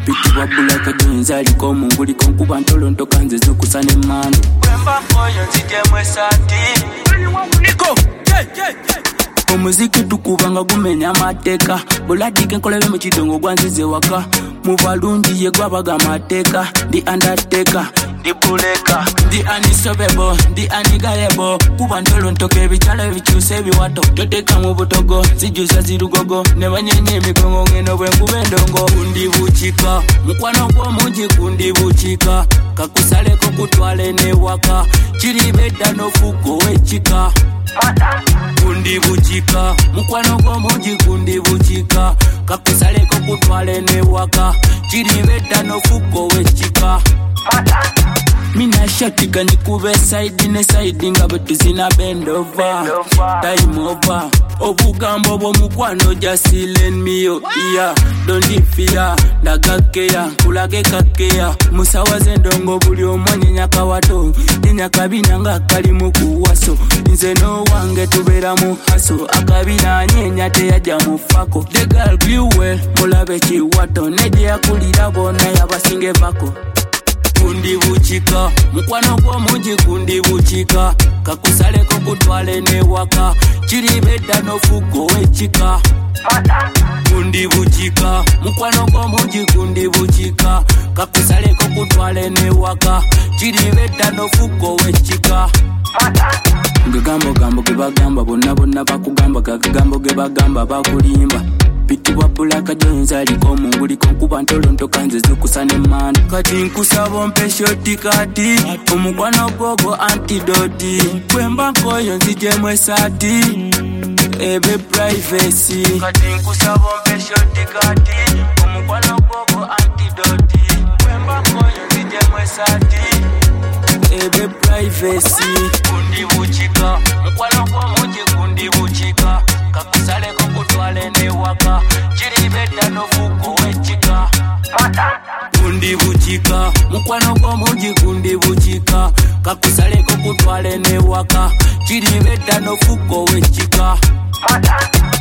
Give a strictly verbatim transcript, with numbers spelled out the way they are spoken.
Pitu wabula kadunza liko munguli konkuba ntolo ntokanze zokusane mando. Wemba koyo nzije mwesati. Niko, yeah, yeah, yeah. Omuziki tukubanga gumenya amateka. Buladike nkolebe mu kidongo gwanzize waka. Mu balungi ye gwabaga amateka. Di undertaker, di buleka, di anisobebo, di anigayebo. Kuba ntolo ntoke ebikyala ebikyuse ebiwato. Toteka mu butogo, zijusa zirugogo. Ne banyenye emigongo ngeno bwenkuba endongo. Kundi buchika, mukwano gw'omungi kundi buchika. Kakusaleko kutwale ne waka. Kiribedda n'ofuko w'ekika. Kundi buchika, mukwano gw'omungi kundi buchika. Kakusaleko kutwale ne waka. Kiribedda n'ofuko w'ekika. Mina shatika nikube side ne side nga betuzina bend over. Time over. Obugambo bo mukwano just lend me your ear. Don't fear, ndagakeya, kulage kakeya. Musawaze ndongo buli omwanya nyakawato. Nyakabina nga kali mu kuwaso. Nze no wange tubera mu haso. Akabina nyenya teyaja mu fako. The girl grew well, mulabe kiwato. Neje yakulira bona yabasinge bako. Kundi buchika, mukwano gw'omungi kundi buchika. Kakusaleko kutwale ne waka. Kiribedda n'ofuko w'ekika. Kundi buchika, mukwano gw'omungi kundi buchika. Kakusaleko kutwale ne waka. Kiribedda n'ofuko w'ekika. Gagambo gambo ge bagamba bonna bonna bakugamba gagambo ge bagamba bakulimba. Pitu wabula kadonza liko munguli konkuba ntolo ntokanze zokusane mando. Kati nkusaba mpe shoti kati, omukwano gogo antidoti. Kwemba nkoyo nzije mwesati, ebe privacy. Kati nkusaba mpe shoti kati, omukwano gogo antidoti. Kwemba nkoyo nzije mwesati, ebe privacy. Kundi buchika, mukwano gw'omungi kundi buchika. Kakusaleko kutwale ne waka. Kiribedda n'ofuko w'ekika. Kundi buchika, mukwano gw'omungi kundi buchika. Kakusaleko kutwale ne waka. Kiribedda n'ofuko w'ekika.